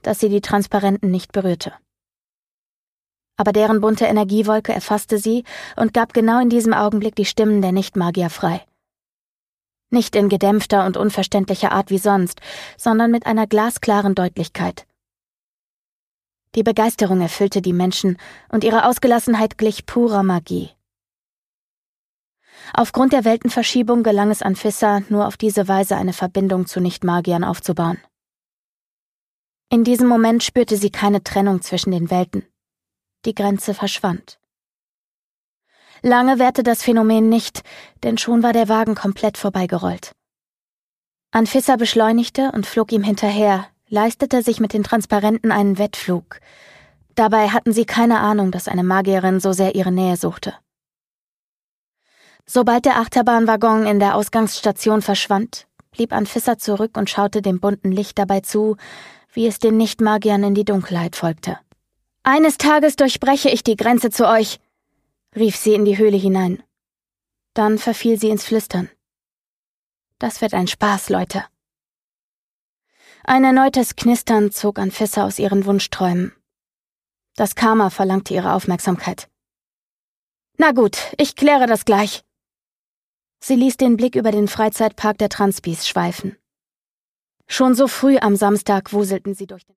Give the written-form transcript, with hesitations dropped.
dass sie die Transparenten nicht berührte. Aber deren bunte Energiewolke erfasste sie und gab genau in diesem Augenblick die Stimmen der Nichtmagier frei. Nicht in gedämpfter und unverständlicher Art wie sonst, sondern mit einer glasklaren Deutlichkeit. Die Begeisterung erfüllte die Menschen und ihre Ausgelassenheit glich purer Magie. Aufgrund der Weltenverschiebung gelang es Anfissa, nur auf diese Weise eine Verbindung zu Nichtmagiern aufzubauen. In diesem Moment spürte sie keine Trennung zwischen den Welten. Die Grenze verschwand. Lange währte das Phänomen nicht, denn schon war der Wagen komplett vorbeigerollt. Anfissa beschleunigte und flog ihm hinterher, leistete sich mit den Transparenten einen Wettflug. Dabei hatten sie keine Ahnung, dass eine Magierin so sehr ihre Nähe suchte. Sobald der Achterbahnwaggon in der Ausgangsstation verschwand, blieb Anfissa zurück und schaute dem bunten Licht dabei zu, wie es den Nichtmagiern in die Dunkelheit folgte. »Eines Tages durchbreche ich die Grenze zu euch«, rief sie in die Höhle hinein. Dann verfiel sie ins Flüstern. »Das wird ein Spaß, Leute.« Ein erneutes Knistern zog Anfissa aus ihren Wunschträumen. Das Karma verlangte ihre Aufmerksamkeit. »Na gut, ich kläre das gleich.« Sie ließ den Blick über den Freizeitpark der Transpis schweifen. Schon so früh am Samstag wuselten sie durch den